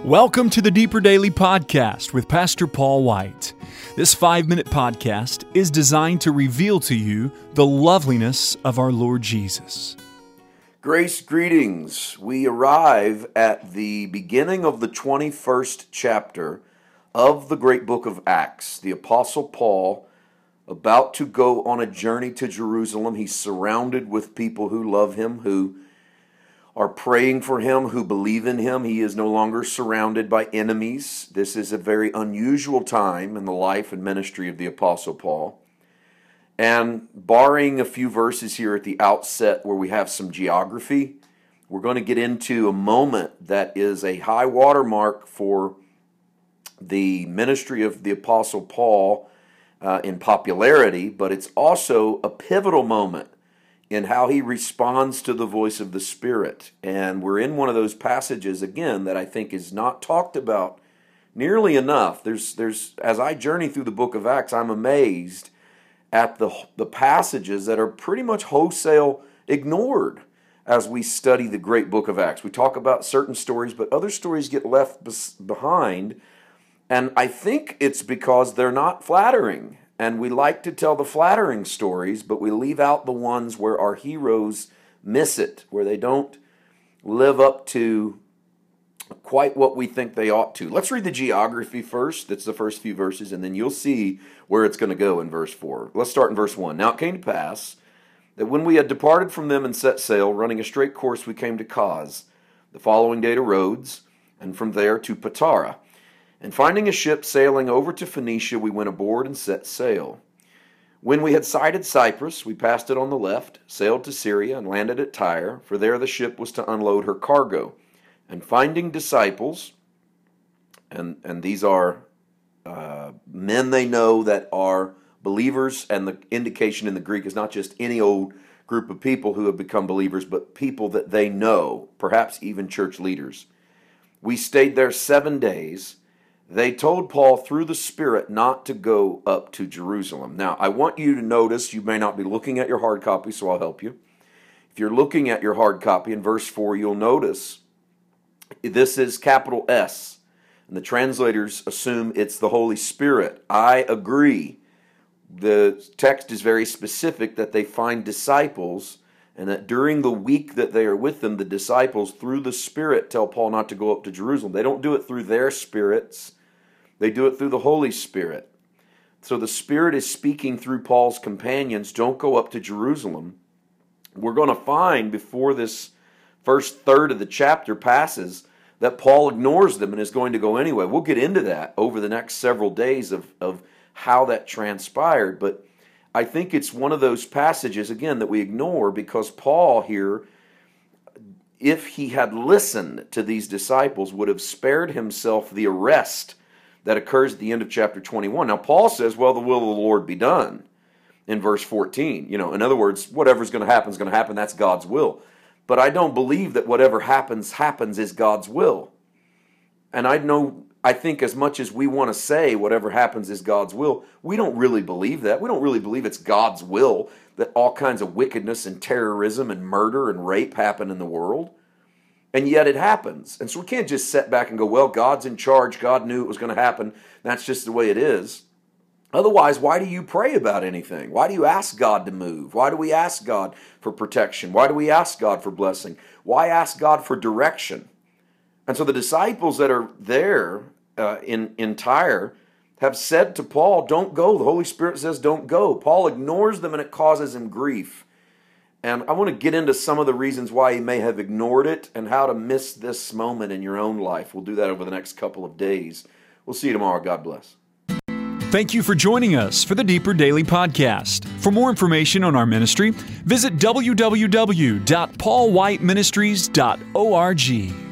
Welcome to the Deeper Daily Podcast with Pastor Paul White. This 5-minute podcast is designed to reveal to you the loveliness of our Lord Jesus. Grace, greetings. We arrive at the beginning of the 21st chapter of the great book of Acts. The Apostle Paul, about to go on a journey to Jerusalem. He's surrounded with people who love him, who are praying for him, who believe in him. He is no longer surrounded by enemies. This is a very unusual time in the life and ministry of the Apostle Paul. And barring a few verses here at the outset where we have some geography, we're going to get into a moment that is a high watermark for the ministry of the Apostle Paul in popularity, but it's also a pivotal moment in how he responds to the voice of the Spirit. And we're in one of those passages, again, that I think is not talked about nearly enough. There's as I journey through the book of Acts, I'm amazed at the passages that are pretty much wholesale ignored as we study the great book of Acts. We talk about certain stories, but other stories get left behind. And I think it's because they're not flattering. And we like to tell the flattering stories, but we leave out the ones where our heroes miss it, where they don't live up to quite what we think they ought to. Let's read the geography first. That's the first few verses, and then you'll see where it's going to go in verse 4. Let's start in verse 1. Now it came to pass that when we had departed from them and set sail, running a straight course, we came to Cos. The following day to Rhodes, and from there to Patara. And finding a ship sailing over to Phoenicia, we went aboard and set sail. When we had sighted Cyprus, we passed it on the left, sailed to Syria, and landed at Tyre, for there the ship was to unload her cargo. And finding disciples, and these are men they know that are believers, and the indication in the Greek is not just any old group of people who have become believers, but people that they know, perhaps even church leaders. We stayed there 7 days. They told Paul through the Spirit not to go up to Jerusalem. Now, I want you to notice, you may not be looking at your hard copy, so I'll help you. If you're looking at your hard copy, in verse 4, you'll notice this is capital S, and the translators assume it's the Holy Spirit. I agree. The text is very specific that they find disciples, and that during the week that they are with them, the disciples, through the Spirit, tell Paul not to go up to Jerusalem. They don't do it through their spirits. They do it through the Holy Spirit. So the Spirit is speaking through Paul's companions. Don't go up to Jerusalem. We're going to find before this first third of the chapter passes that Paul ignores them and is going to go anyway. We'll get into that over the next several days of how that transpired. But I think it's one of those passages, again, that we ignore because Paul here, if he had listened to these disciples, would have spared himself the arrest that occurs at the end of chapter 21. Now, Paul says, well, the will of the Lord be done in verse 14. In other words, whatever's going to happen is going to happen. That's God's will. But I don't believe that whatever happens is God's will. And I think as much as we want to say whatever happens is God's will, we don't really believe that. We don't really believe it's God's will that all kinds of wickedness and terrorism and murder and rape happen in the world. And yet it happens. And so we can't just sit back and go, well, God's in charge. God knew it was going to happen. That's just the way it is. Otherwise, why do you pray about anything? Why do you ask God to move? Why do we ask God for protection? Why do we ask God for blessing? Why ask God for direction? And so the disciples that are there in Tyre have said to Paul, don't go. The Holy Spirit says don't go. Paul ignores them and it causes him grief. And I want to get into some of the reasons why he may have ignored it and how to miss this moment in your own life. We'll do that over the next couple of days. We'll see you tomorrow. God bless. Thank you for joining us for the Deeper Daily Podcast. For more information on our ministry, visit www.paulwhiteministries.org.